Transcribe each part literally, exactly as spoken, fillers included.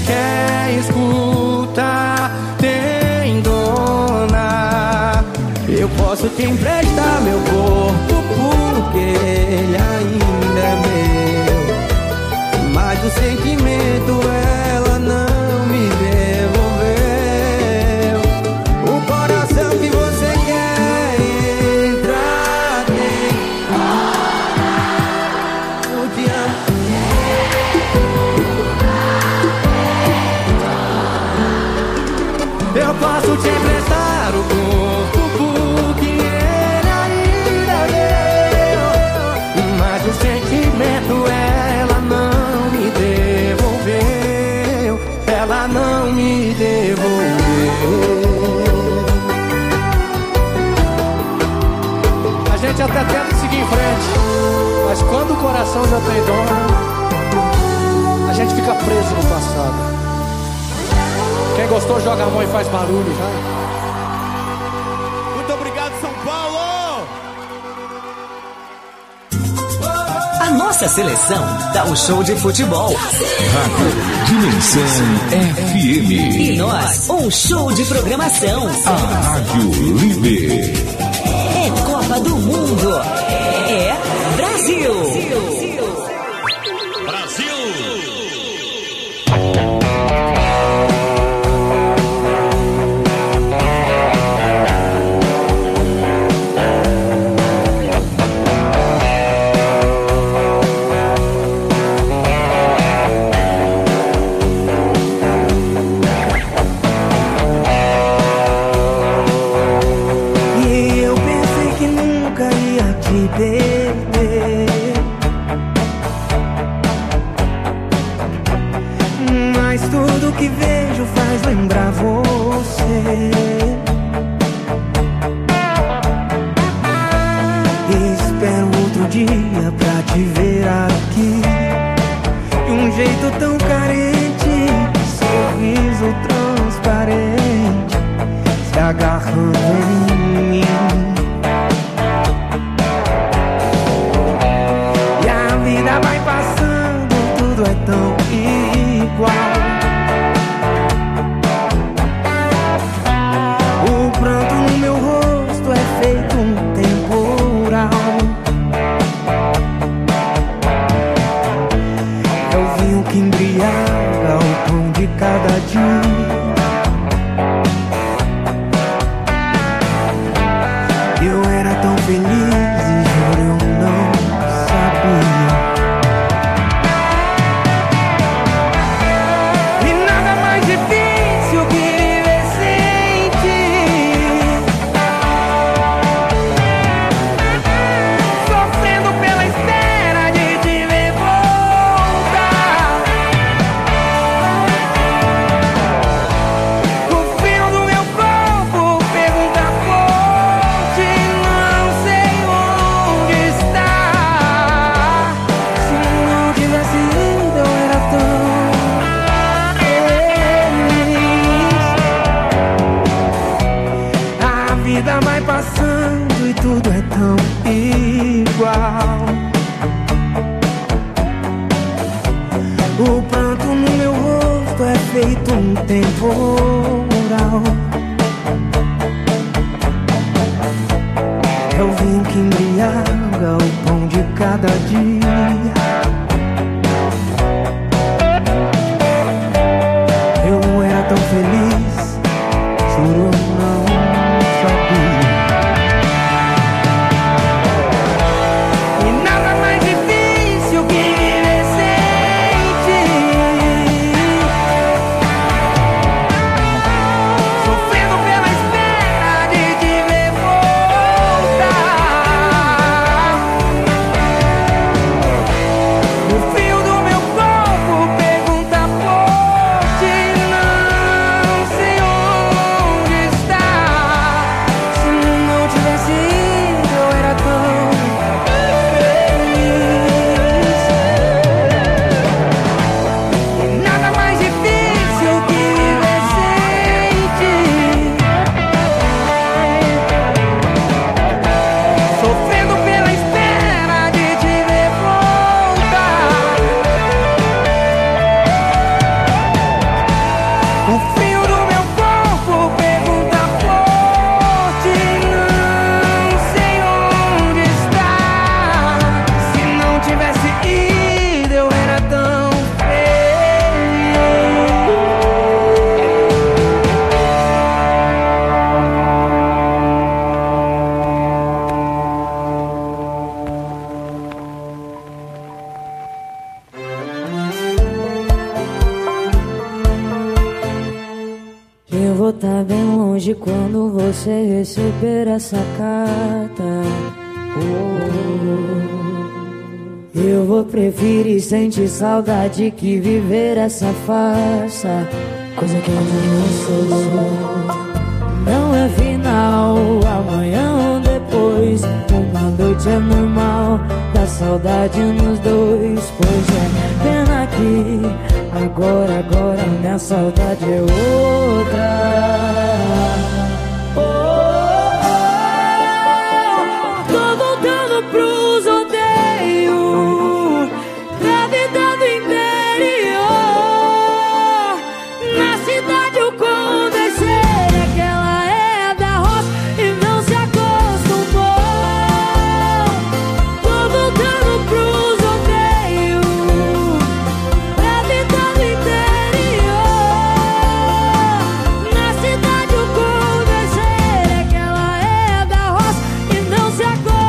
quer escutar, tem dona. Eu posso te emprestar meu corpo porque ele ainda é meu, mas o sentimento ela não me devolveu. O coração que você quer entrar tem. Eu te amo. Eu posso te emprestar o corpo porque ele ainda é meu, mas o sentimento ela não me devolveu. Ela não me devolveu. A gente até tenta seguir em frente, mas quando o coração já tem dona, a gente fica preso no passado. Quem gostou joga a mão e faz barulho, vai. Muito obrigado, São Paulo! A nossa seleção dá um show de futebol. Rádio Dimensão F M. E nós, um show de programação. A Rádio Líder. É Copa do Mundo. É Brasil. Brasil! Mas tudo que vejo faz lembrar você. Espero outro dia pra te ver aqui, de um jeito tão carente, sorriso transparente, se agarrando em mim. Vai passando, tudo é tão igual. O pranto no meu rosto é feito um temporal. É o vinho que embriaga o pão de cada dia. Eu era tão feliz e juro eu não sabia. Vai passando e tudo é tão igual. O pranto no meu rosto é feito um temporal. É o vinho que embriaga o pão de cada dia. Eu era tão feliz, juro não. vou estar bem longe quando você receber essa carta. Oh. Eu vou preferir sentir saudade que viver essa farsa, coisa que eu não sou. Não é final, amanhã ou depois. Uma noite é normal, dá saudade nos dois. Pois é, pena que agora, agora minha saudade é outra. Oh, oh, oh. Tô voltando pros odeios, pra vida do interior. Na cidade eu conversei, aquela é da roça e não se acostumou. Tô voltando pros odeios, pra vida do interior. Na cidade eu conversei, aquela é da roça e não se acostumou.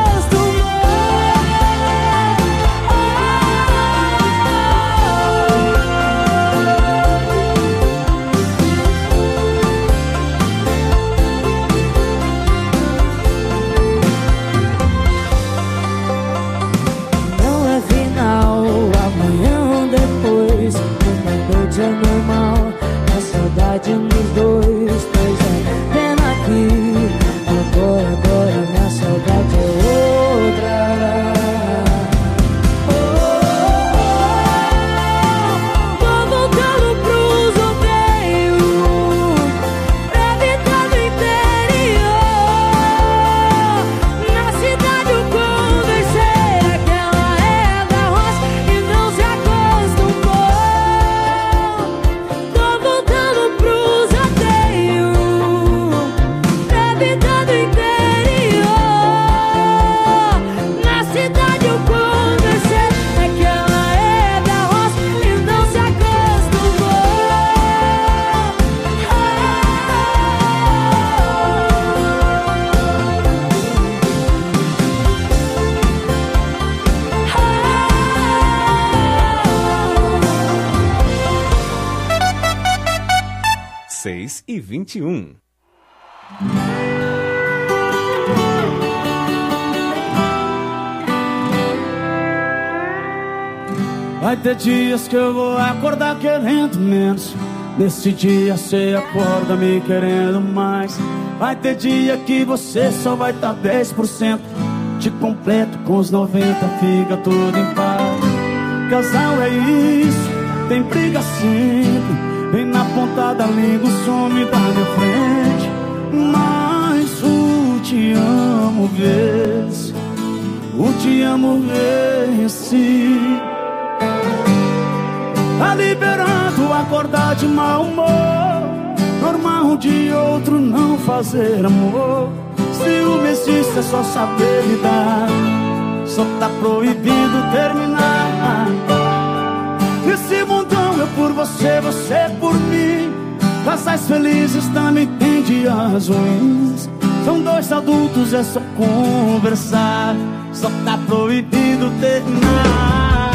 Não é final, amanhã ou depois. Uma noite é normal, a saudade nos dois. Pois é, pena que agora, agora minha saudade é outra. Oh, oh, oh. Tô voltando pros odeios, pra vida do interior. Na cidade eu conversei, aquela é da roça e não se acostumou. Tô voltando pros odeios, pra vida do interior. Na cidade eu conversei, aquela é da roça e não se acostumou. seis e vinte e um. Vai ter dias que eu vou acordar querendo menos. Nesse dia cê acorda me querendo mais. Vai ter dia que você só vai tá dez por cento. Te completo com os noventa, fica tudo em paz. Casal é isso, tem briga sempre. Vem na ponta da língua, some da minha frente. Mas o te amo vence, o te amo vence. Tá liberado acordar de mau humor, normal de outro não fazer amor. Ciúme existe, é só saber lidar, só tá proibido terminar. Nesse mundão eu por você, você por mim. Casais felizes também tem dias ruins. São dois adultos, é só conversar, só tá proibido terminar.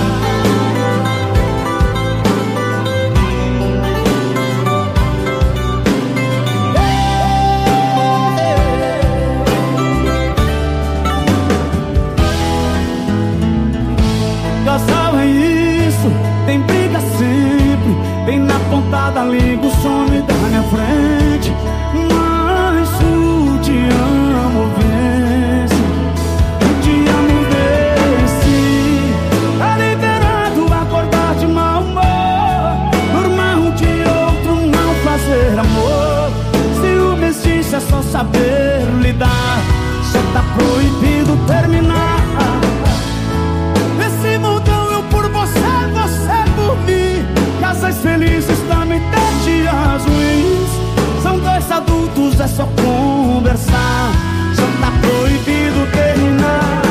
Casal é isso, tem briga sempre. Vem na ponta da língua, some da minha frente. Mas o te amo vence, o te amo vence. Tá liberado acordar de mau humor, normal de outro não fazer amor. Ciúme existe, é só saber lidar, só tá proibido terminar. Nesse mundão eu por você, você por mim. Casais felizes também tem dias ruins. São dois adultos, é só conversar, só tá proibido terminar.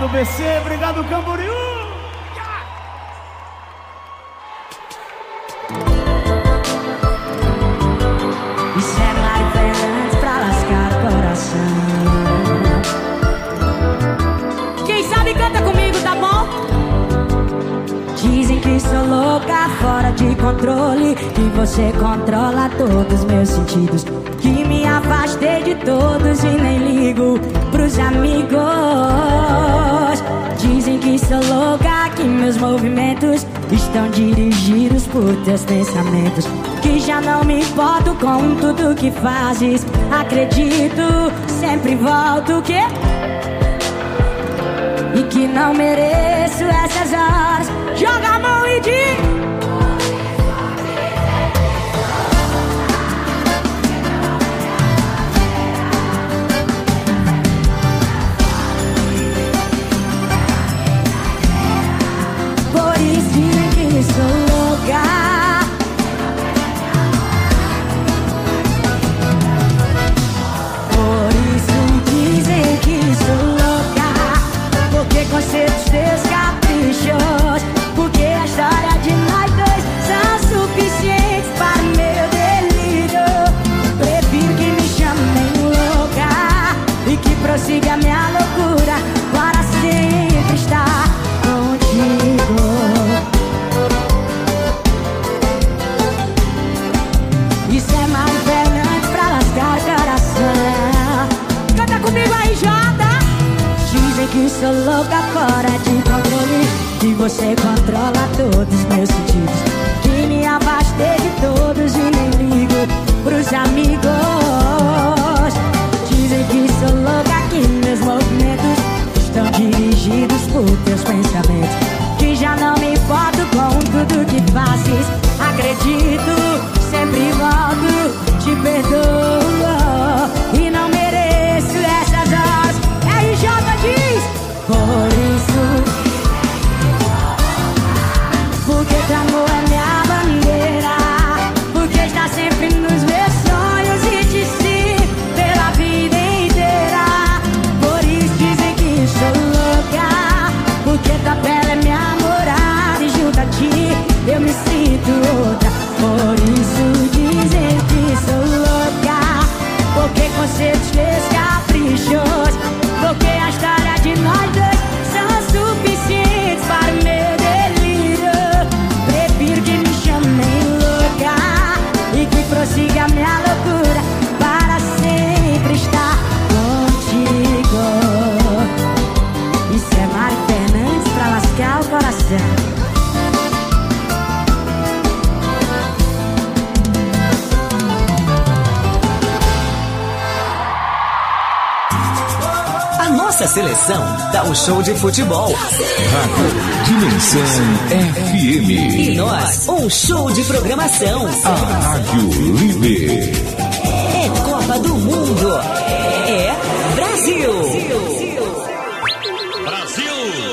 Obrigado, B C. Obrigado, Camboriú. Isso é Mari Fernandes pra lascar o coração. Quem sabe canta comigo, tá bom? Dizem que sou louca, fora de controle, que você controla todos os meus sentidos, que me afastei de todos e nem ligo pros amigos. Dizem que sou louca, que meus movimentos estão dirigidos por teus pensamentos, que já não me importo com tudo que fazes. Acredito, sempre volto, que e que não mereço essas horas. Joga a mão e diz: por isso dizem que sou louca. Por isso dizem que sou louca, porque conceitos teus caprichos, porque a história de nós dois são suficientes para o meu delírio. Prefiro que me chamem louca e que prossiga minha loucura para sempre estar contigo. Isso é Mari Fernandes pra lascar o coração. Canta comigo aí, Jota. Dizem que sou louca, fora de controle, que você controla todos os meus sentidos, que me afastei de todos e nem ligo pros amigos. Dizem que sou louca, que meus movimentos estão dirigidos por teus pensamentos, que já não me importo com tudo que fazes. Acredito, sempre volto, te perdoo e não mereço essas horas. R J diz: por isso, porque teu amor é minha bandeira, porque está sempre nos meus sonhos e te sigo pela vida inteira. Por isso dizem que sou louca, porque tua pele é minha morada e junto a ti eu me sinto outra. Por isso dizem que sou louca, porque conceitos teus caprichos, porque a história de nós dois são suficientes para o meu delírio. Prefiro que me chamem louca e que prossiga a minha loucura para sempre estar contigo. Isso é Mari Fernandes pra lascar o coração. Nossa seleção dá o show de futebol. Rádio Dimensão F M. E nós, um show de programação. A Rádio Líder. É Copa do Mundo. É Brasil. Brasil.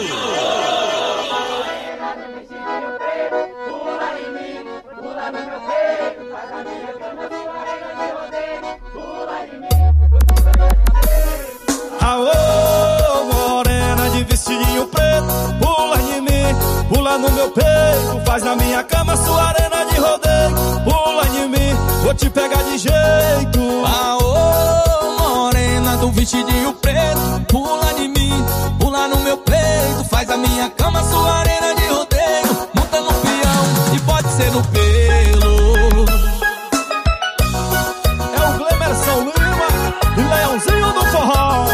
Vestidinho preto, pula em mim, pula no meu peito, faz na minha cama sua arena de rodeio. Pula em mim, vou te pegar de jeito. Aô, morena do vestidinho preto, pula em mim, pula no meu peito, faz a minha cama sua arena de rodeio. Monta no peão e pode ser no pelo. É o Glemerson Lima e Leãozinho do Forró.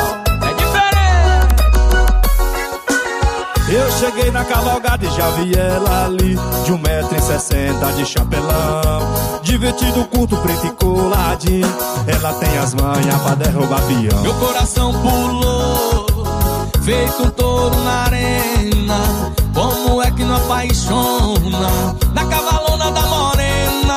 Eu cheguei na cavalgada e já vi ela ali, de um metro e sessenta de chapelão, de vestido curto, preto e coladinho. Ela tem as manhas pra derrubar peão. Meu coração pulou, feito um touro na arena. Como é que não apaixona na cavalona da morena?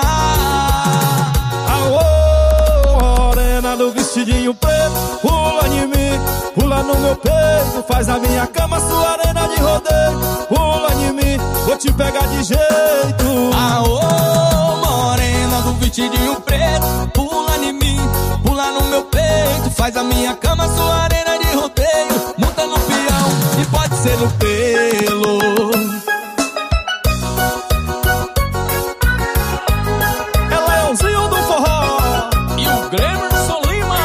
Aô, morena do vestidinho preto, pula em mim, pula no meu peito, faz na minha cama sua arena de rodeio. Pula em mim, vou te pegar de jeito. Aô, morena do vestidinho preto, pula em mim, pula no meu peito, faz a minha cama sua arena de rodeio, monta no peão e pode ser no pelo. É Leãozinho do forró e o Glemerson Lima.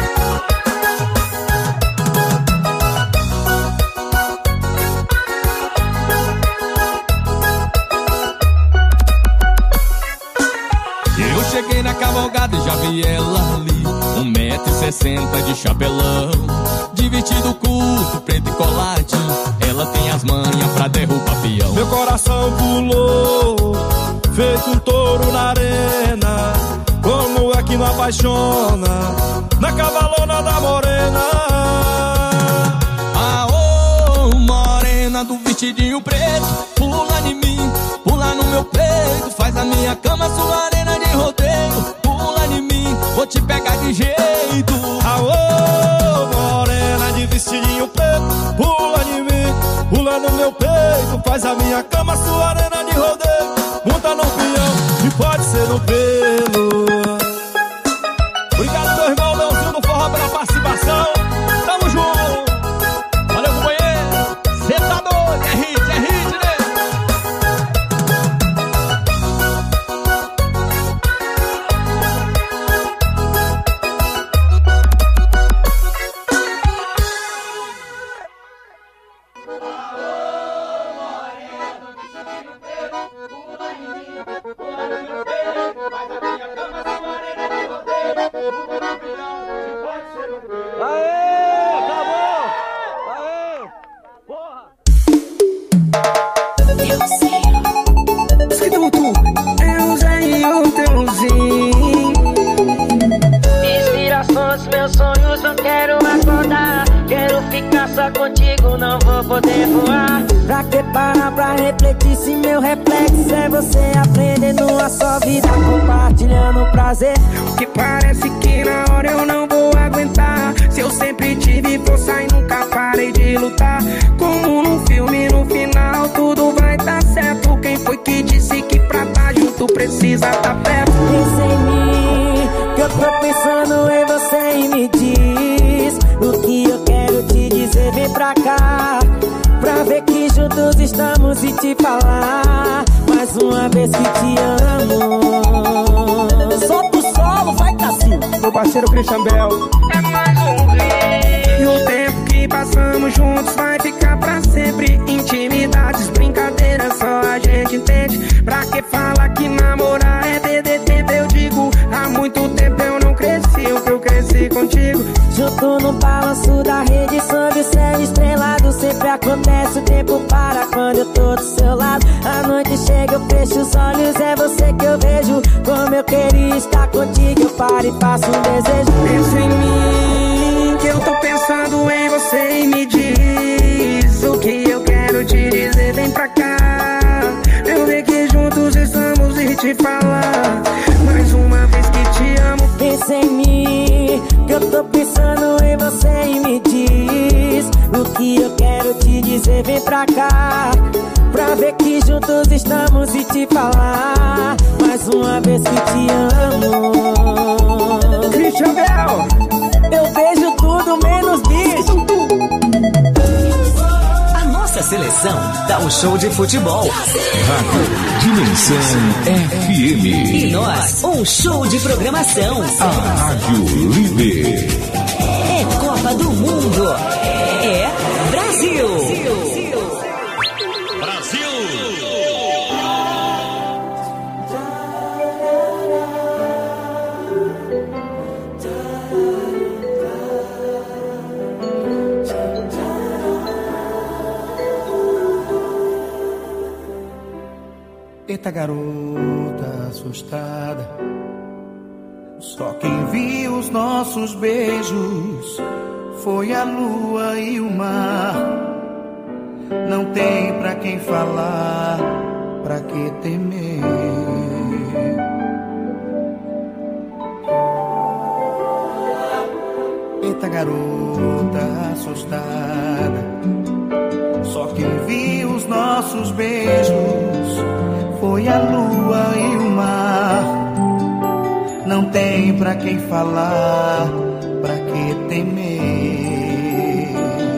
Eu cheguei na cavalgada e já vi ela ali, um metro e sessenta de chapelão, de vestido curto, preto e coladinho. Ela tem as manhas pra derrubar peão. Meu coração pulou, feito um touro na arena. Como é que não apaixona na cavalona da morena? Aô, morena do vestidinho preto, pula em mim, pula no meu peito, faz a minha cama sua arena de rodeio, pula em mim, vou te pegar de jeito. Aô, morena de vestidinho preto, pula em mim, pula no meu peito, faz a minha cama sua arena de rodeio, monta no peão e pode ser no pelo. Obrigado, meu irmão Leãozinho do forró, pela participação. Tamo junto. Valeu, companheiro. Cê tá doido, é hit, é hit, né? Inspirações, meus sonhos, não quero acordar. Quero ficar só contigo, não vou poder voar. Pra que parar pra refletir se meu reflexo é você aprendendo a sua vida, compartilhando prazer. Que parece que na hora eu não vou aguentar. Se eu sempre tive força e nunca parei de lutar. Como num filme, no final tudo vai dar certo. Quem foi que disse que pra tá junto precisa tá perto? Pensa em mim, que eu tô pensando em você e me diz o que eu quero te dizer, vem pra cá, pra ver que juntos estamos e te falar mais uma vez que te amo. Solta o solo, vai Cassinho. Meu parceiro Christian Bell. É mais um vídeo. E o tempo que passamos juntos vai ficar pra sempre. Intimidades, brincadeiras, só a gente entende. Pra que fala que namorar é perder tempo? Eu digo, há muito tempo eu não cresci o que eu cresci contigo. Junto no balanço da rede, sob o céu estrelado. Sempre acontece, o tempo para quando eu tô do seu lado. A noite chega, eu fecho os olhos, é você que eu vejo. Como eu queria estar contigo, eu paro e faço um desejo. Pensa em mim, que eu tô pensando em você e me diz o que eu quero te dizer, vem pra cá. Eu ver que juntos estamos e te falar mais uma vez que te amo. Pensa em mim, que eu tô pensando em você e me diz o que eu quero te dizer, vem pra cá, pra ver que juntos estamos e te falar mais uma vez que te amo. Christian Bell, eu vejo tudo menos bicho. A nossa seleção dá um show de futebol. Rádio Dimensão F M. E nós, um show de programação. A Rádio Líder. É Copa do Mundo. É Brasil. Brasil! Eita garota assustada, só quem viu os nossos beijos foi a lua e o mar. Não tem pra quem falar, pra que temer. Eita garota assustada, só quem viu os nossos beijos foi a lua e o mar. tem pra quem falar, pra que temer?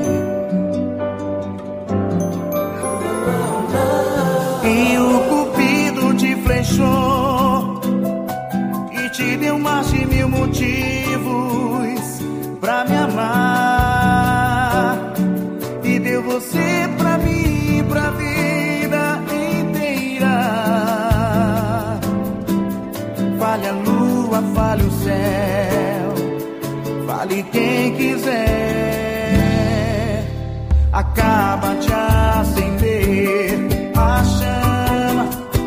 E o cupido te flechou e te deu mais de mil motivos pra me amar, e deu você pra mim, pra vida inteira. Fale a lua, fale o céu, fale quem quiser. Acaba de acender a chama,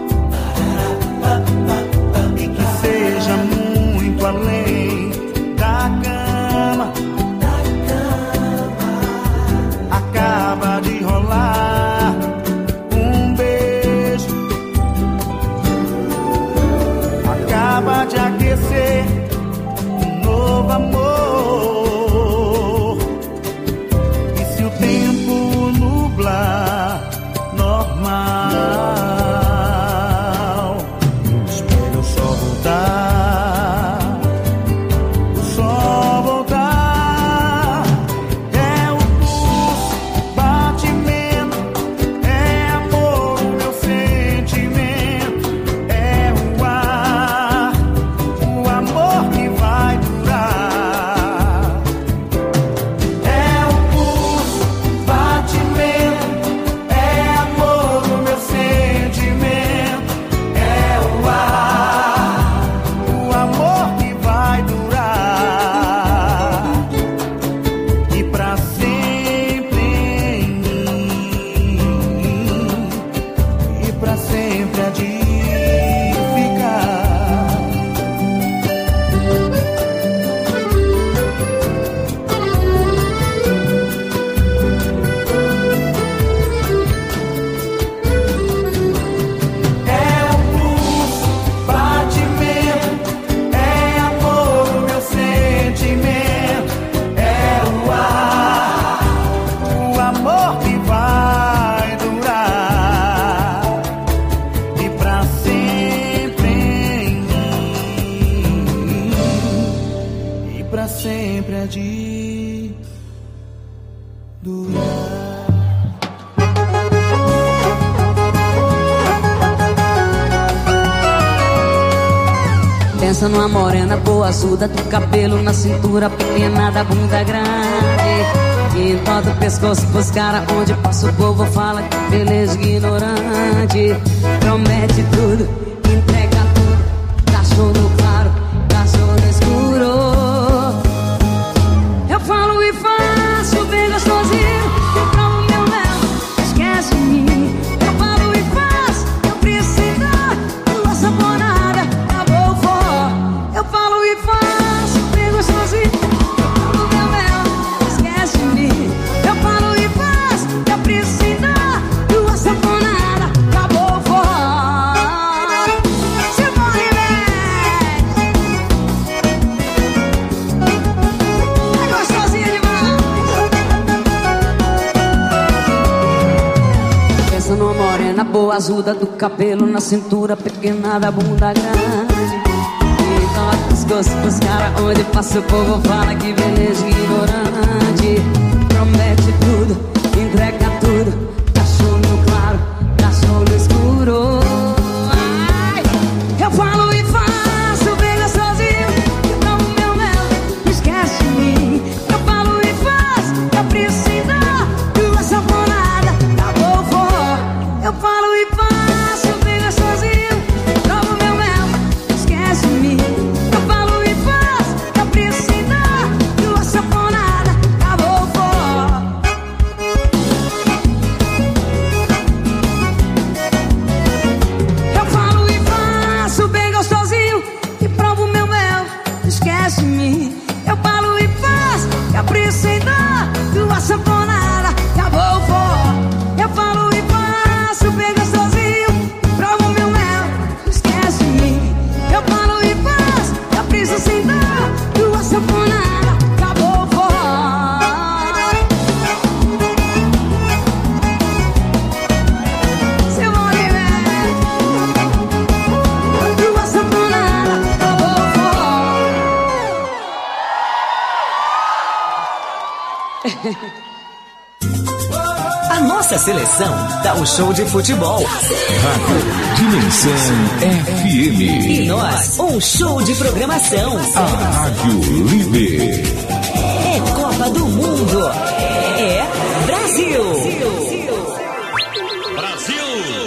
e que seja muito além da cama. Acaba de rolar um beijo, acaba de aquecer um novo amor. E se o tempo nublar, normal, espero o sol voltar, o sol voltar. É o pulso, batimento, é amor, o meu sentimento, é o ar, o amor que vai durar. É o pulso, batimento, é amor, o meu sentimento, é o ar, o amor que vai durar e pra sempre em mim, e pra sempre há de ficar. É o pulso, batimento, é amor, o meu sentimento, é o ar, o amor que vai durar e pra sempre em mim, e pra sempre há de durar. Pensa numa morena boa, azul, do cabelo na cintura, pequena da bunda grande, e entorta o pescoço pros caras, onde passa o povo fala que beleza ignorante. Promete tudo, entrega tudo, cachorro no claro, cachorro no escuro. Eu falo e faço bem gostosinho, eu provo meu mel, esquece de mim. Eu falo e faço, eu preciso dar tua saponada, acabou o forró. Eu falo e faço bem gostosinho, eu provo meu mel, esquece de mim. Eu falo e faço, eu preciso dar tua saponada, acabou o forró. Se morre bem, é gostosinho demais. Pensa numa morena boa, azuda do cabelo na cintura, pequena da bunda grande, e toca os gostos pros caras, onde passa o povo fala que beleza ignorante. Promete tudo, entrega tudo, cachorro no claro, cachorro no escuro. Ai, eu falo e faço bem gostosinho, eu provo meu mel, esquece de mim. Eu falo e faço, eu preciso dar tua saponada, acabou o forró. Eu falo e faço bem gostosinho, eu provo meu mel, esquece de mim. Eu falo e faço, eu preciso dar tua saponada, acabou o forró. A nossa seleção dá um show de futebol. Rádio Dimensão F M. E nós, um show de programação. A Rádio Líder. É Copa do Mundo. É Brasil. Brasil.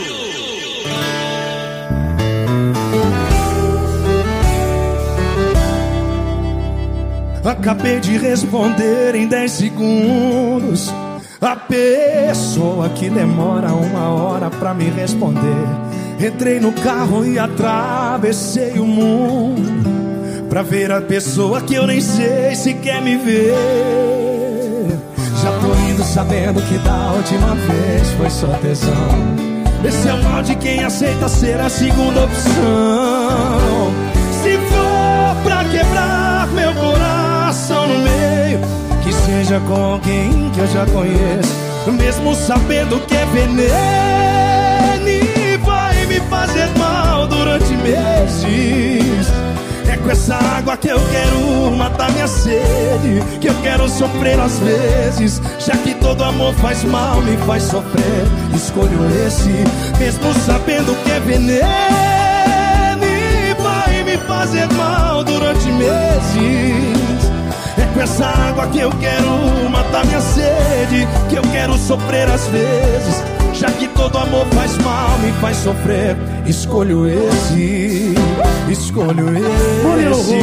Acabei de responder em dez segundos a pessoa que demora uma hora pra me responder. Entrei no carro e atravessei o mundo pra ver a pessoa que eu nem sei se quer me ver. Já tô indo sabendo que da última vez foi só tesão. Esse é o mal de quem aceita ser a segunda opção. Se for pra quebrar meu coração no meio, que seja com alguém que eu já conheço, mesmo sabendo que é veneno e vai me fazer mal durante meses. É com essa água que eu quero matar minha sede, que eu quero sofrer às vezes, já que todo amor faz mal, me faz sofrer. Escolho esse, mesmo sabendo que é veneno e vai me fazer mal durante meses. É com essa água que eu quero matar minha sede, que eu quero sofrer às vezes, já que todo amor faz mal, me faz sofrer. Escolho esse, escolho esse.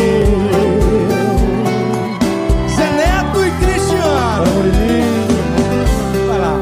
Zé Neto e Cristiano. Vai lá.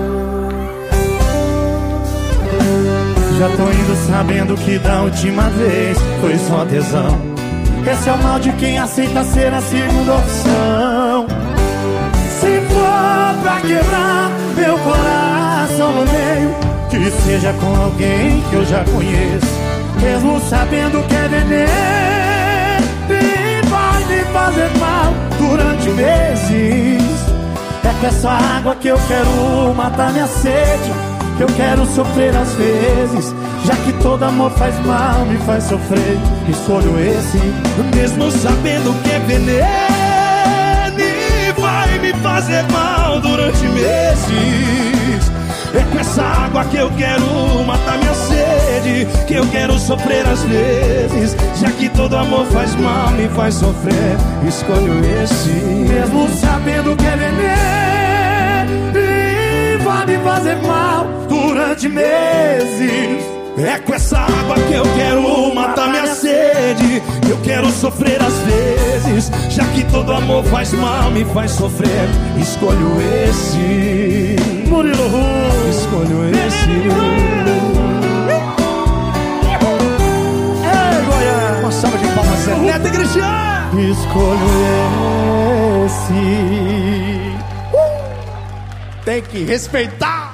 Já tô indo sabendo que da última vez foi só tesão. Esse é o mal de quem aceita ser a segunda opção. Se for pra quebrar meu coração no meio, que seja com alguém que eu já conheço, mesmo sabendo que é veneno e vai me fazer mal durante meses. É com essa água que eu quero matar minha sede, que eu quero sofrer às vezes, já que todo amor faz mal, me faz sofrer. Escolho esse, mesmo sabendo que é veneno e vai me fazer mal durante meses. É com essa água que eu quero matar minha sede, que eu quero sofrer às vezes, já que todo amor faz mal, me faz sofrer. Escolho esse, mesmo sabendo que é veneno e vai me fazer mal durante meses. É com essa água que eu quero matar minha sede, que eu quero sofrer às vezes, já que todo amor faz mal, me faz sofrer. Escolho esse, Murilo Ru. Escolho esse. Ei, Goiás. Uma salva de palmas, Zé Neto e Cristiano. Escolho esse. uh! Tem que respeitar.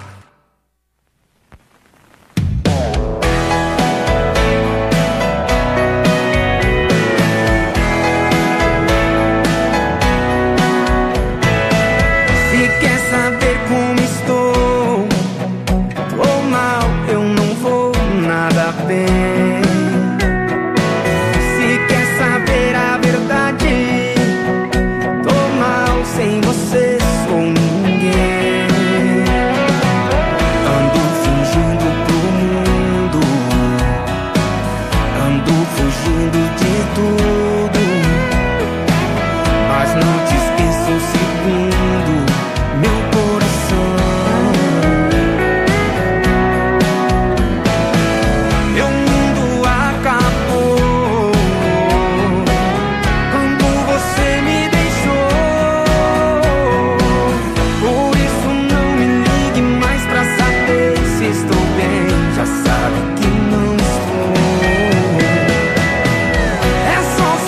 É só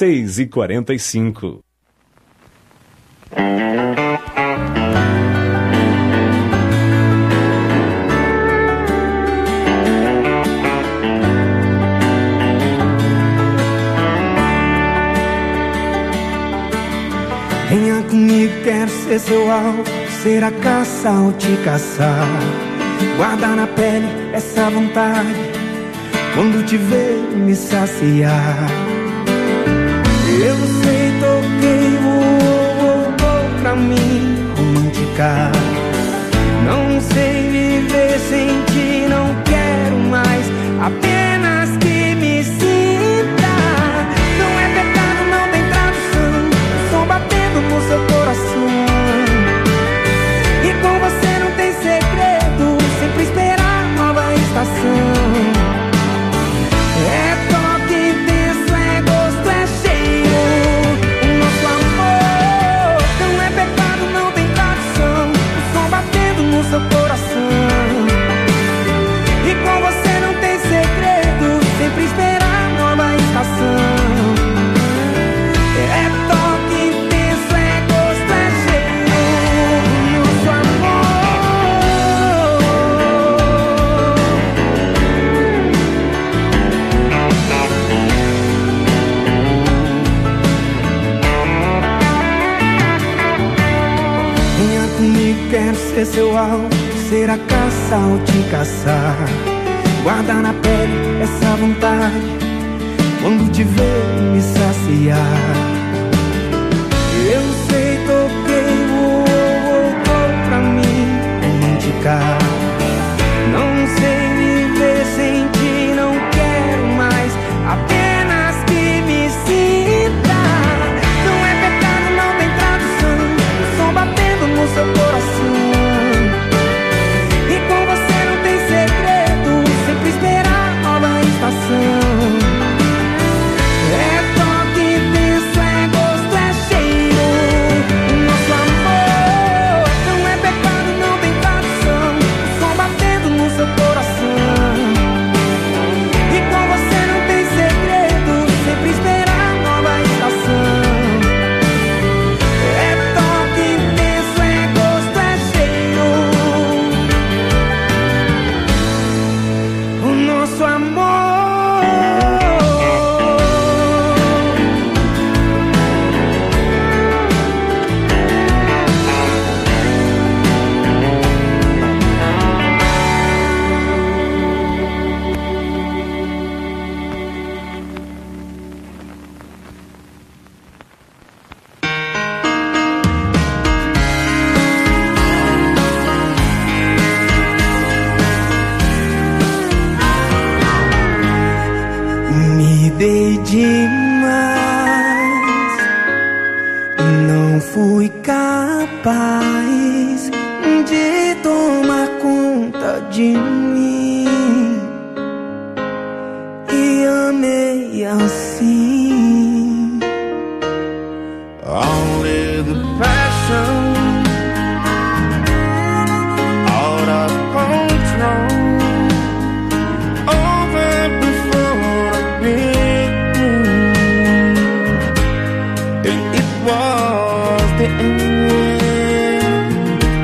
seis e quarenta e cinco. Venha comigo, quero ser seu alvo, ser a caça ao te caçar. Guardar na pele essa vontade, quando te ver me saciar. Eu sei, toquei, voltou pra mim romântica. Não sei viver sem ti, não quero mais, apenas que me sinta. Não é pecado, não tem tradução, som batendo no seu coração. E com você não tem segredo, sempre esperar nova estação. É toque intenso, é gosto, é cheiro. O nosso amor não é pecado, não tem tradução, o som batendo no seu coração. E com você não tem segredo, sempre esperar nova estação. É toque intenso, é gosto, é cheiro. O nosso amor. Venha comigo, quero ser seu alvo, ser a caça ao te caçar. Guardar na pele essa vontade, quando te ver me saciar. Eu sei, toquei, voltou pra mim romântica. Não sei viver sem ti, não quero mais, apenas que me sinta. Não é pecado, não tem tradução, o som batendo no seu coração. E com você não tem segredo, sempre esperar nova estação. É toque intenso, é gosto, é cheiro. O nosso amor não é pecado, não tem tradução, o som batendo no seu coração. E com você não tem segredo, sempre esperar nova estação. É toque intenso, é gosto, é cheiro. O nosso amor. Me dei demais, não fui capaz de tomar conta de mim e amei assim. Only the passion, out of control, over before the beginning, and it was the end.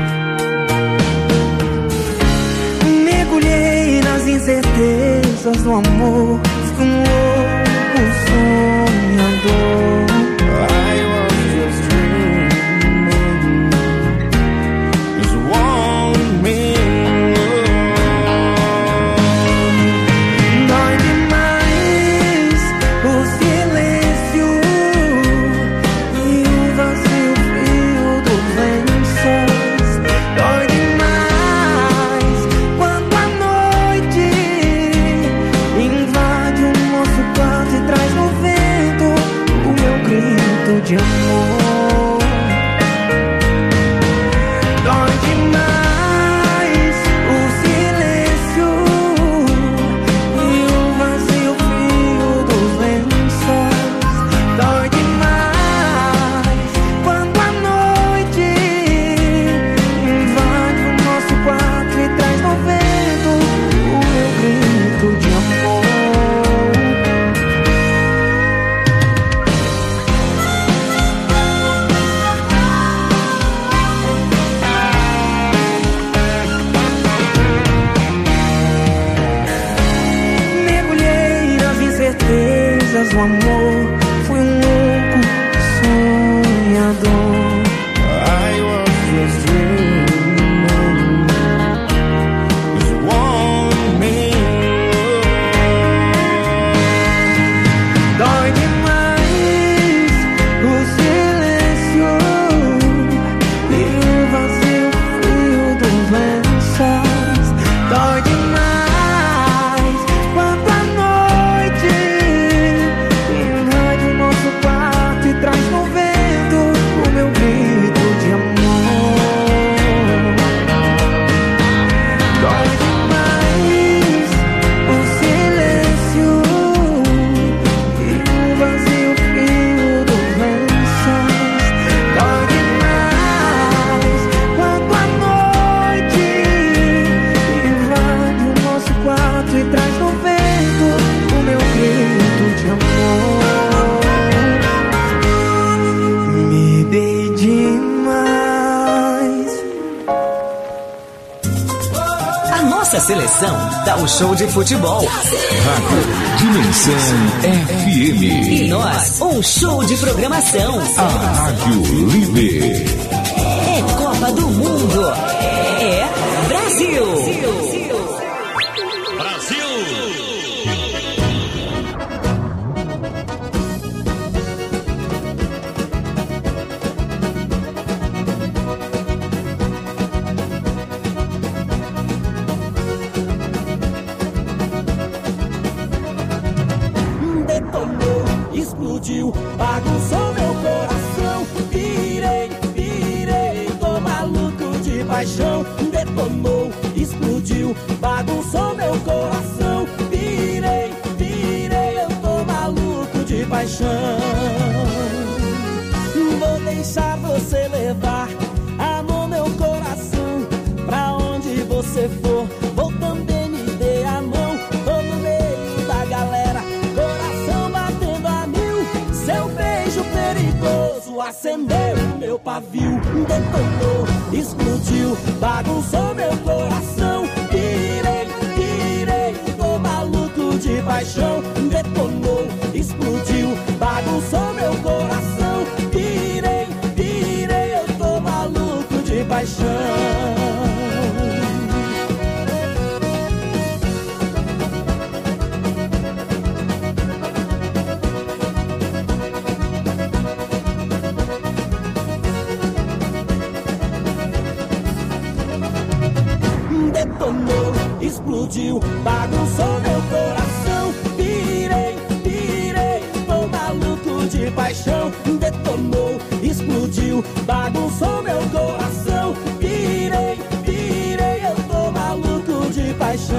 Mergulhei nas incertezas do amor, fui um louco sonhador. I was just dreaming, just one minute. Dói demais o silêncio e o vazio frio dos lençóis. Dói demais quando a noite mais. A nossa seleção dá o show de futebol. Rádio Dimensão F M. E nós, um show de programação. A Rádio Líder. É Copa do Mundo. É Brasil. Bagunçou meu coração, virei, virei, tô maluco de paixão. Detonou, explodiu, bagunçou meu coração, virei, virei, eu tô maluco de paixão. Vou deixar você levar, amor, meu coração, pra onde você for, vou também me dê a mão, tô no meio da galera, coração batendo a mil, seu beijo perigoso acendeu meu pavio, detonou, explodiu, bagunçou meu coração, virei, virei, tô maluco de paixão, detonou, explodiu, bagunçou meu coração, virei, virei, eu tô maluco de paixão. Detonou, explodiu, bagunçou meu coração, virei, virei, tô maluco de paixão, detonou, explodiu, bagunçou meu coração, virei, virei, eu tô maluco de paixão.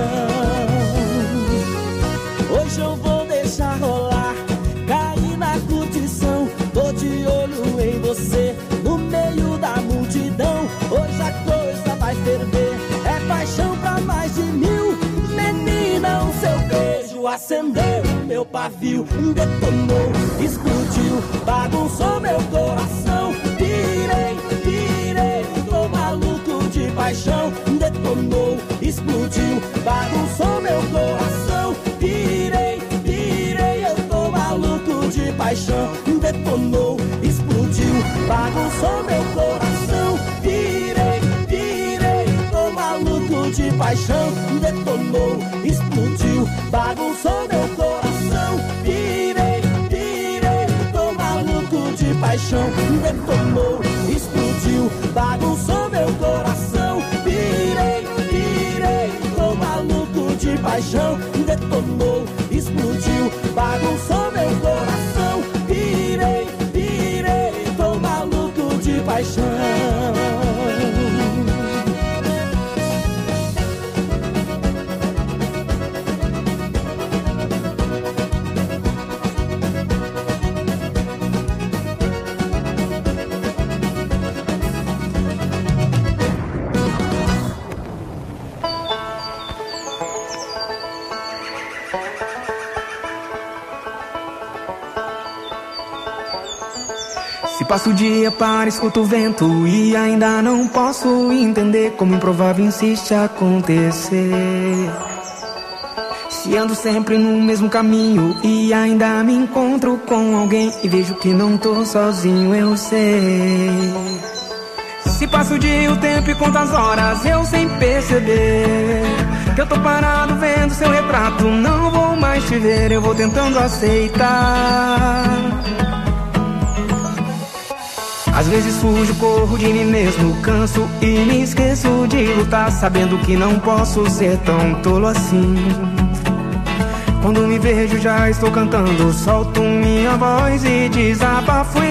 Hoje eu vou deixar rolar, cair na curtição, tô de olho em você, no meio da multidão, hoje a coisa vai ferver, é paixão pra mais de mil, menina, o seu beijo acendeu meu pavio, detonou, explodiu, bagunçou meu coração, virei, virei, tô maluco de paixão, detonou, explodiu, bagunçou meu coração, virei, virei, eu tô maluco de paixão, detonou, explodiu, bagunçou meu coração, virei, virei, tô maluco de paixão, detonou, explodiu, bagunçou meu coração, virei, virei, tô maluco de paixão, detonou, explodiu, bagunçou meu coração, virei, virei, tô maluco de paixão, detonou, explodiu, bagunçou meu coração, virei, virei, tô maluco de paixão. Passo o dia para escuto o vento e ainda não posso entender como improvável insiste acontecer. Se ando sempre no mesmo caminho e ainda me encontro com alguém e vejo que não tô sozinho, eu sei. Se passo o dia, o tempo e quantas horas eu sem perceber que eu tô parado vendo seu retrato, não vou mais te ver, eu vou tentando aceitar. Às vezes fujo, corro de mim mesmo, canso e me esqueço de lutar, sabendo que não posso ser tão tolo assim. Quando me vejo já estou cantando, solto minha voz e desabafo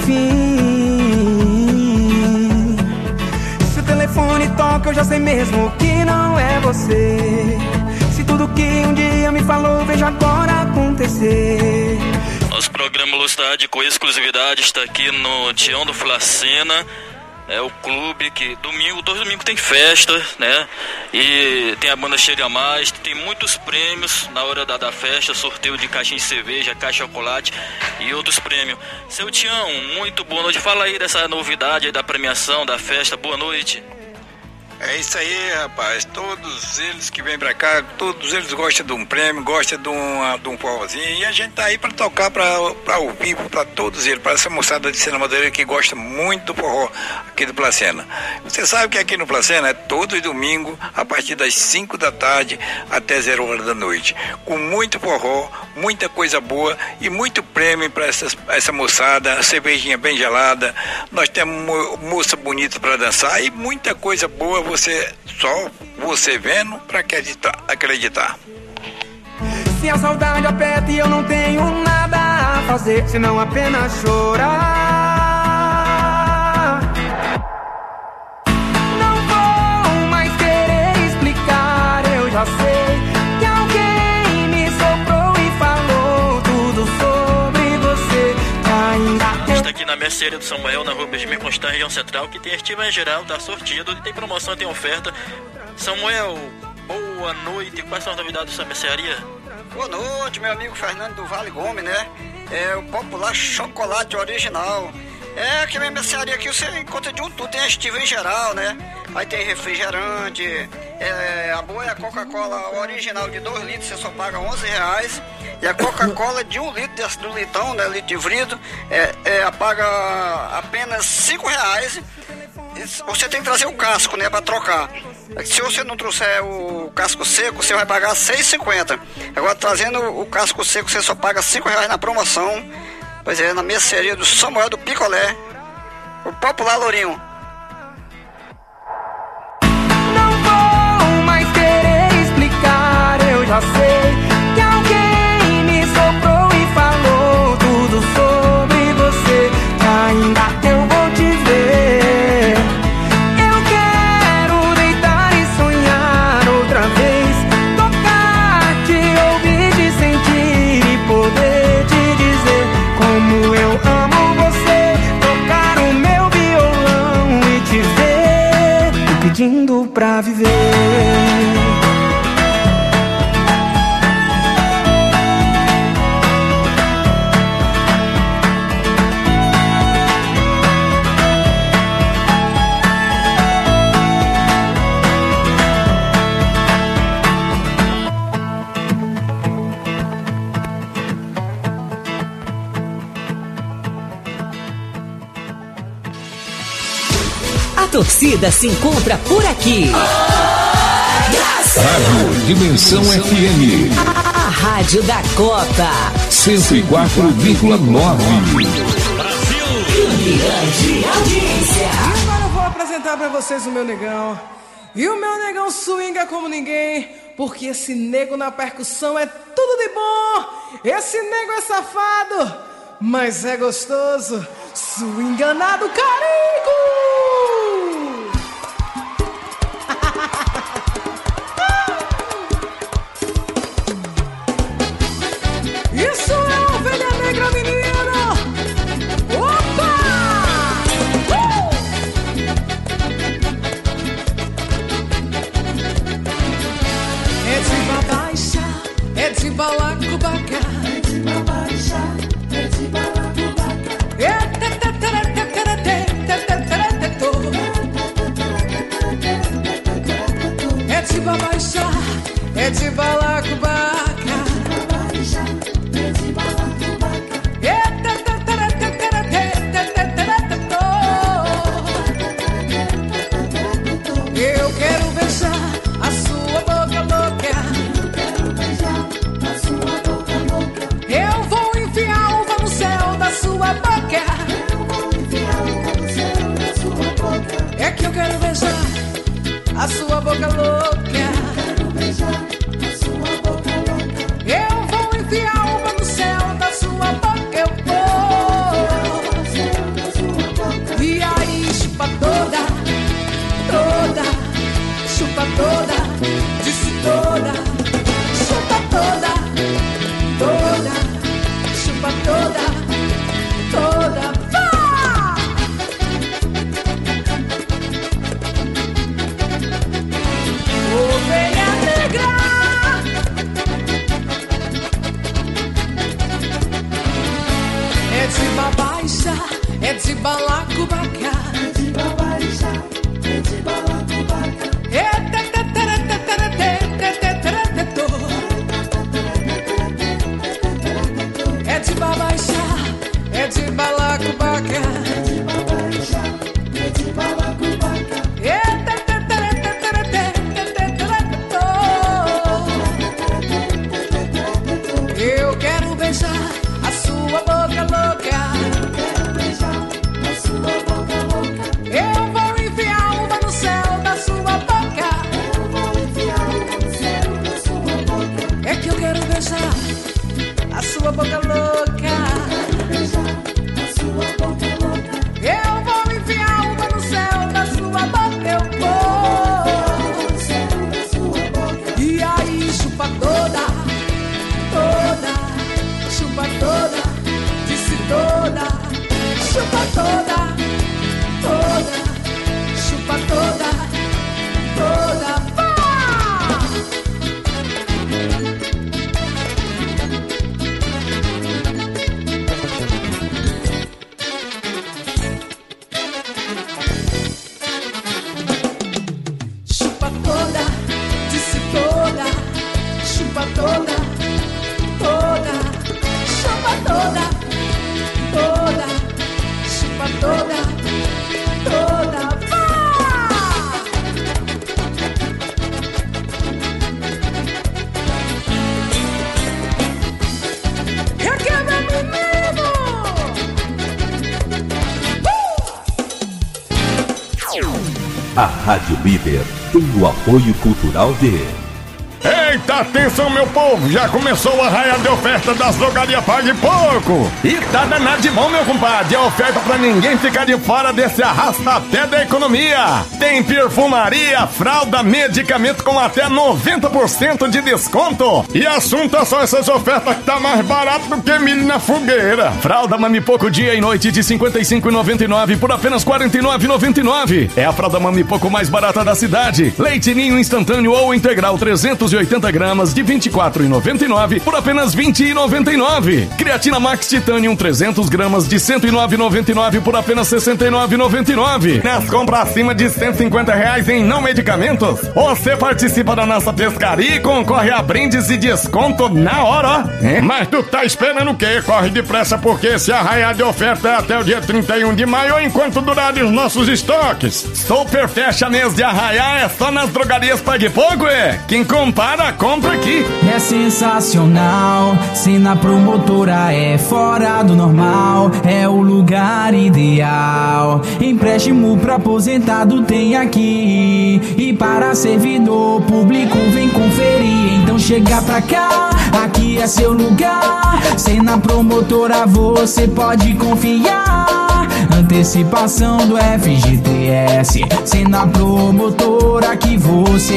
enfim. Se o telefone toca eu já sei mesmo que não é você. Se tudo que um dia me falou vejo agora acontecer. Nosso programa Velocidade com exclusividade está aqui no Tião do Flacina. É o clube que domingo, todo domingo tem festa, né? E tem a banda Chega Mais, tem muitos prêmios na hora da, da festa, sorteio de caixinha de cerveja, caixa de chocolate e outros prêmios. Seu Tião, muito boa noite. Fala aí dessa novidade aí da premiação, da festa. Boa noite. É isso aí, rapaz. Todos eles que vêm pra cá, todos eles gostam de um prêmio, gostam de um, de um forrozinho. E a gente tá aí pra tocar pra, pra ao vivo, pra todos eles, pra essa moçada de Sena Madureira que gosta muito do forró aqui do Placena. Você sabe que aqui no Placena é todo domingo, a partir das cinco da tarde até zero horas da noite. Com muito forró, muita coisa boa e muito prêmio pra essas, essa moçada, cervejinha bem gelada. Nós temos mo- moça bonita pra dançar e muita coisa boa. Você, só você vendo pra acreditar, acreditar. Se a saudade aperta e eu não tenho nada a fazer, senão apenas chorar. Não vou mais querer explicar, eu já sei que alguém me soprou e falou tudo sobre você. Ainda Está aqui na mercearia do Samuel, na rua Benjamin Constant, região central, que tem estima em geral, tá sortido, tem promoção, tem oferta. Samuel, boa noite, quais são as novidades dessa mercearia? Boa noite, meu amigo Fernando do Vale Gomes, né? É o popular chocolate original. É que minha mercearia aqui você encontra de um tudo, tem estiva em geral, né? Aí tem refrigerante, é, a boa é a Coca-Cola original de dois litros, você só paga onze reais. E a Coca-Cola de um litro, desse do litão, né, litro de vidro, é, é, paga apenas cinco reais. Você tem que trazer o casco, né, para trocar. Se você não trouxer o casco seco, você vai pagar seis reais e cinquenta centavos. Agora, trazendo o casco seco, você só paga cinco reais na promoção. Pois é, na mercearia do Samuel do Picolé, o popular Lourinho. não vou mais querer explicar, eu já sei que alguém me soprou e falou tudo sobre você. Ainda eu vou te ver. Eu quero deitar e sonhar outra vez, tocar, te ouvir, te sentir e poder te dizer como eu amo você. Tocar o meu violão e te ver, te pedindo pra viver. A torcida se encontra por aqui. Rádio Dimensão F M. A, a rádio da Copa. cento e quatro vírgula nove. Grande audiência. Agora eu vou apresentar pra vocês o meu negão. E o meu negão swinga como ninguém, porque esse nego na percussão é tudo de bom. Esse nego é safado, mas é gostoso. Swinganado Carico! Isso é a ovelha negra, menino! Opa! Uh! É de babaixa, é de balacobaca. É de babaixa, é de balacobaca. É É de babaixa, é de balacobaca. Eu quero beijar a sua boca louca. Eu vou enfiar uva no céu da sua boca. É que eu quero beijar a sua boca louca. Eu vou enfiar uva no céu da sua boca. Eu vou. E aí chupa toda, toda, chupa toda, disse toda, chupa toda, toda, chupa toda, toda, vá! A Rádio Líder tem o apoio cultural de... Eita, atenção meu povo, já começou o arraial de oferta das drogarias Pague Pouco. E tá danado de bom, meu compadre, é oferta pra ninguém ficar de fora desse arrasta-pé da economia. Tem perfumaria, fralda, medicamento com até noventa por cento de desconto. E assunto é só essas ofertas que tá mais barato do que milho na fogueira. Fralda Mami Pouco dia e noite de cinquenta e cinco reais e noventa e nove centavos por apenas quarenta e nove reais e noventa e nove centavos. É a fralda Mami Pouco mais barata da cidade. Leite Ninho instantâneo ou integral trezentos e oitenta gramas de vinte e quatro reais e noventa e nove centavos por apenas vinte reais e noventa e nove centavos. Creatina Max Titanium trezentas gramas de cento e nove reais e noventa e nove centavos por apenas sessenta e nove reais e noventa e nove centavos. Nas compras acima de cento e cinquenta reais em não medicamentos, você participa da nossa pescaria e concorre a brindes e desconto na hora, ó. É? Mas tu tá esperando o quê? Corre depressa porque esse arraial de oferta é até o dia trinta e um de maio enquanto durarem os nossos estoques. Super fecha mês de arraial é só nas drogarias Pague Pouco, é? Quem compara, compra aqui. É sensacional, se na promotora é fora do normal, é o lugar ideal. Empréstimo pra aposentado tem aqui, e para servidor público vem conferir. Então chega pra cá, aqui é seu lugar. Se na promotora você pode confiar. Antecipação do F G T S, se na promotora que você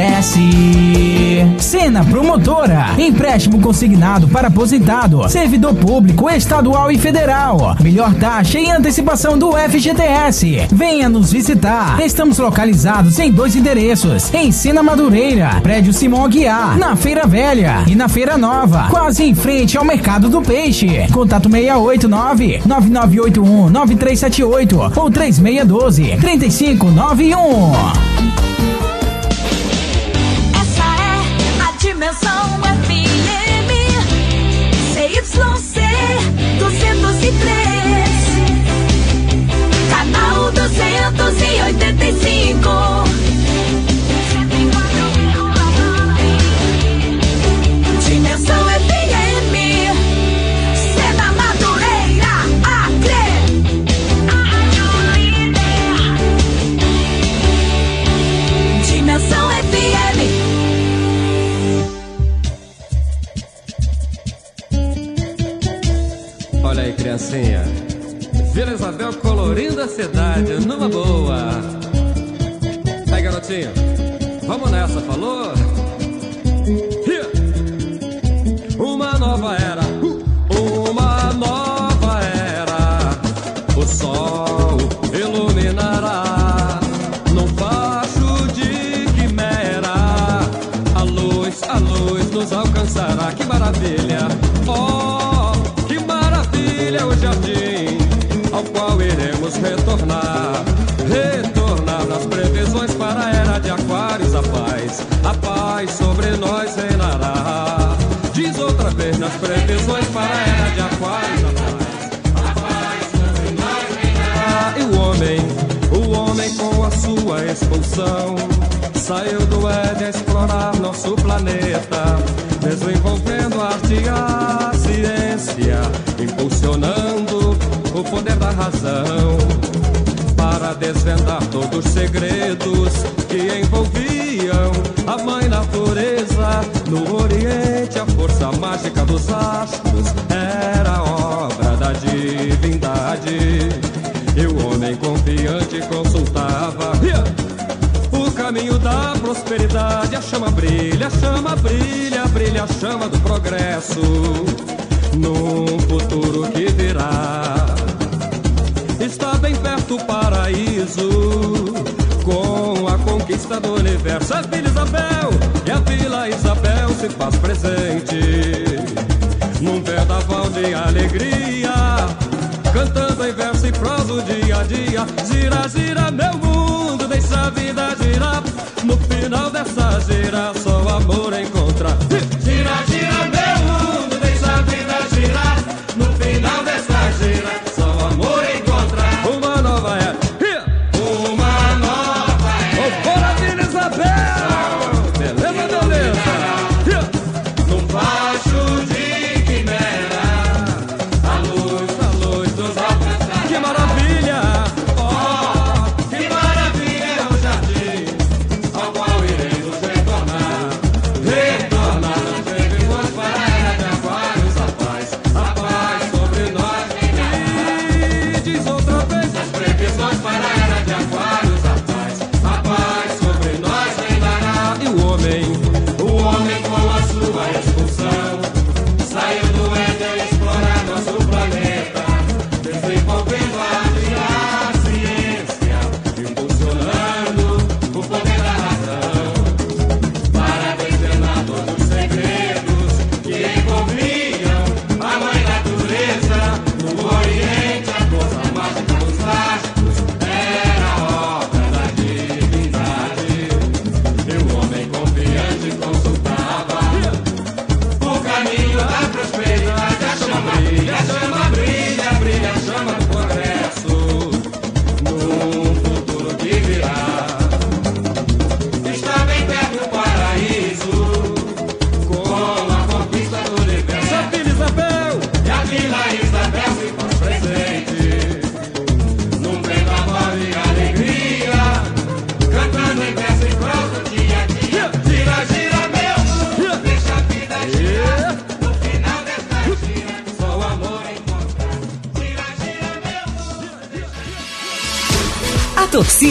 merece. Sena Promotora, empréstimo consignado para aposentado, servidor público, estadual e federal. Melhor taxa e antecipação do F G T S. Venha nos visitar. Estamos localizados em dois endereços: em Sena Madureira, prédio Simão Aguiar, na Feira Velha, e na Feira Nova, quase em frente ao Mercado do Peixe. Contato seis oito nove, nove nove oito um, nove três sete oito ou três seis um dois, três cinco nove um. Dimensão F M C Y C duzentos e três, canal duzentos e oitenta e cinco. Dimensão F M, Sena Madureira, Acre. Dimensão F M. Olha aí, criancinha, Vila Isabel colorindo a cidade numa boa. Aí, garotinho, vamos nessa, falou? Yeah. Uma nova era, uma nova era. O sol iluminará num facho de quimera. A luz, a luz nos alcançará. Que maravilha! Oh, que maravilha o jardim ao qual iremos retornar. Retornar nas previsões para a era de Aquários. A paz, a paz sobre nós reinará. Diz outra vez nas previsões para a era de Aquários. A paz, a paz sobre nós reinará. E o homem, o homem com a sua expulsão saiu do Éden a explorar nosso planeta, desenvolvendo a arte e a ciência, impulsionando o poder da razão, para desvendar todos os segredos que envolviam a mãe natureza. No Oriente a força mágica dos astros era obra da divindade, e o homem confiante consultava o caminho da prosperidade. A chama brilha, a chama brilha, brilha a chama do progresso num futuro que virá. Está bem perto o paraíso com a conquista do universo. A Vila Isabel e a Vila Isabel se faz presente num vendaval de alegria, cantando em verso e prosa o dia a dia. Gira, gira meu mundo, deixa a vida girar. No final dessa gira só o amor encontra. Gira, gira meu mundo, deixa a vida girar. No final dessa gira só o amor encontra. Uma nova era, uma nova era. Oh, bora Vila Isabel, beleza, beleza. Num baixo de quimera, a luz, a luz dos altos. Que maravilha, oh, que maravilha.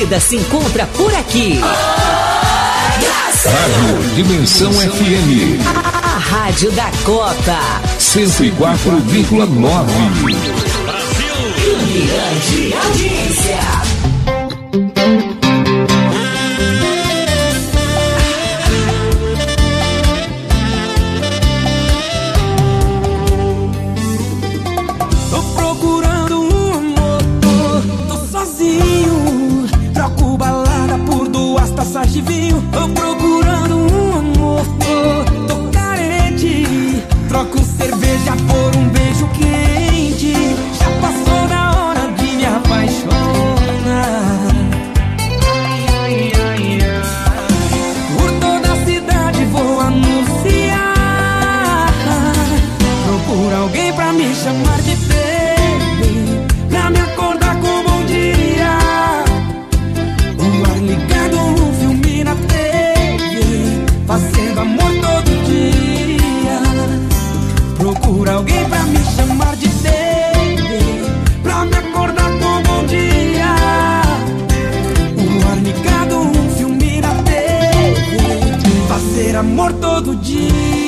vida se encontra por aqui. Rádio Dimensão F M. A, a rádio da Copa. cento e quatro vírgula nove. Brasil. Grande audiência. Tô procurando um amor, tô, tô sozinho. Troco balada por duas taças de vinho. Tô procurando um amor, tô, tô carente. Troco cerveja por um beijo quente. Já passou da hora de me apaixonar. Por toda a cidade vou anunciar. Procura alguém pra me chamar de baby, pra me acordar com bom dia. O ar ligado, um filme na T V, fazendo amor todo dia. Procura alguém pra me chamar de baby, pra me acordar com bom dia. O ar ligado, um filme na T V, fazer amor todo dia.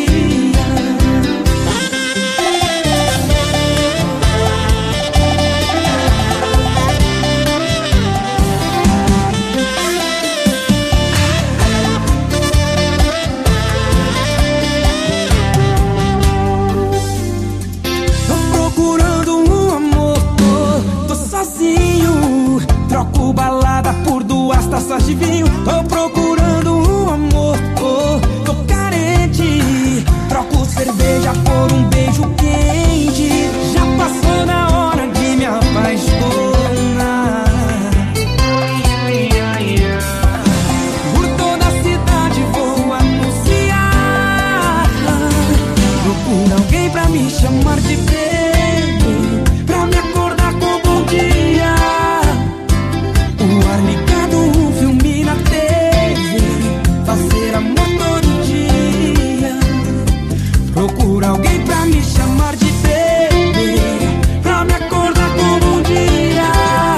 Troco balada por duas taças de vinho. Tô procurando um amor, tô, tô carente. Troco cerveja por um beijo quente. Já passou da hora de me apaixonar. Por toda a cidade vou anunciar. Procura alguém pra me chamar de baby, pra me acordar com bom dia. O ar ligado, um filme na T V, fazer amor todo dia. Procura alguém pra me chamar de baby, pra me acordar com bom dia.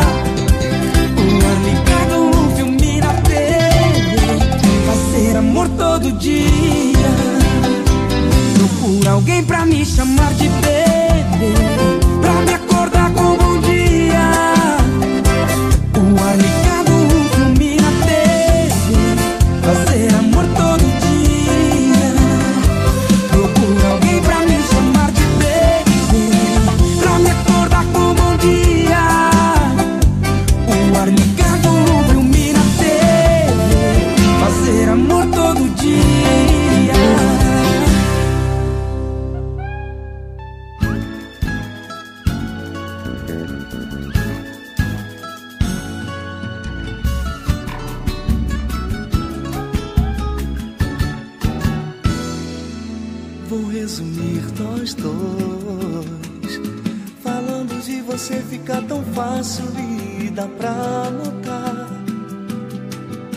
O ar ligado, um filme na T V, fazer amor todo dia. Procura alguém pra me chamar de baby, pra me acordar com bom dia. O ar ligado, um filme na T V, fazer amor todo dia. Procura alguém pra me chamar de baby, pra me acordar com bom dia. O ar ligado, um filme na T V, fazer amor todo dia. Vou resumir nós dois. Falando de você fica tão fácil e dá pra notar.